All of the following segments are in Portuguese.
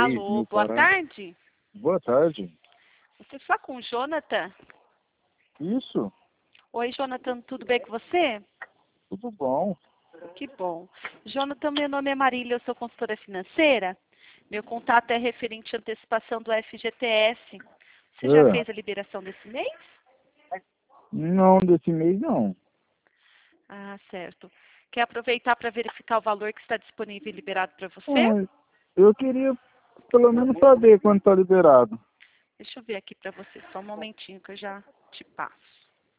Alô, boa tarde. Boa tarde. Você está com o Jonathan? Isso, Oi, Jonathan, tudo bem com você? tudo bom. Que bom. Jonathan, meu nome é Marília, eu sou consultora financeira. Meu contato é referente à antecipação do FGTS. Você já fez a liberação desse mês? Não, desse mês não. Ah, certo. Quer aproveitar para verificar o valor que está disponível e liberado para você? Ah, eu queria pelo menos saber quando está liberado. Deixa eu ver aqui para você, só um momentinho que eu já te passo.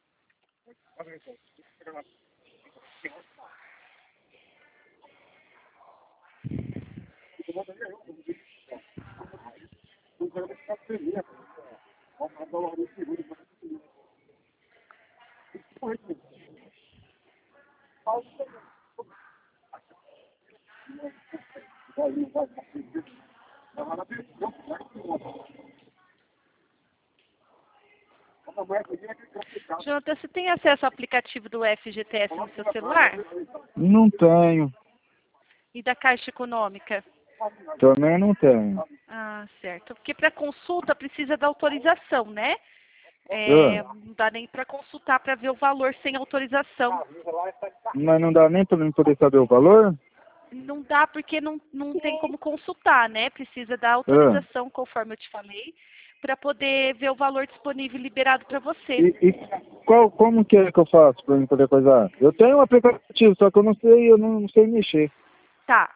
Jonathan, você tem acesso ao aplicativo do FGTS no seu celular? Não tenho, E da Caixa Econômica? também não tenho. Ah, certo. Porque para consulta precisa da autorização, né? Ah, Não dá nem para consultar para ver o valor sem autorização. mas não dá nem para mim poder saber o valor? Não dá porque não tem como consultar, né? Precisa da Ah, autorização, conforme eu te falei, para poder ver o valor disponível e liberado para você. e como que é que eu faço para mim poder coisar? Eu tenho um aplicativo, só que eu não sei mexer. Tá.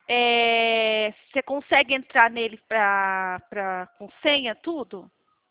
Você consegue entrar nele com senha, tudo?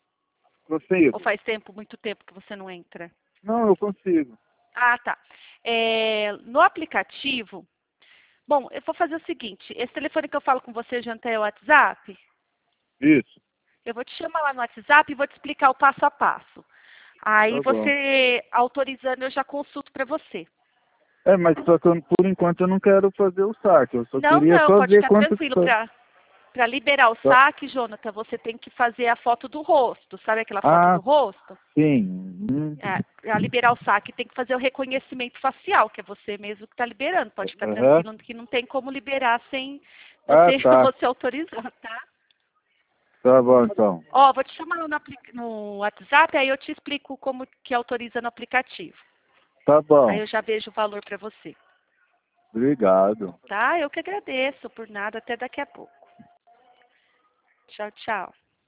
Ou Consigo? faz muito tempo que você não entra? Não, eu consigo. Ah, tá. No aplicativo, bom, eu vou fazer o seguinte, esse telefone que eu falo com você já é o WhatsApp? Isso, Eu vou te chamar lá no WhatsApp e vou te explicar o passo a passo. Aí tá bom. você, autorizando, eu já consulto para você. Mas só que por enquanto eu não quero fazer o saque. Eu só Não, queria não, só pode ver ficar quanto que tranquilo. tá. Para liberar o tá- saque, Jonathan, você tem que fazer a foto do rosto. Sabe aquela foto do Ah, rosto? sim. Para liberar o saque, tem que fazer o reconhecimento facial, que é você mesmo que está liberando. Pode ficar Aham. tranquilo que não tem como liberar sem Ah, você, tá. você autorizar, tá? Tá bom, então. Ó, vou te chamar no WhatsApp, aí eu te explico como que autoriza no aplicativo. Tá Aí bom. eu já vejo o valor para você. Obrigado. Tá? Eu que agradeço por nada. Até daqui a pouco. Tchau, tchau.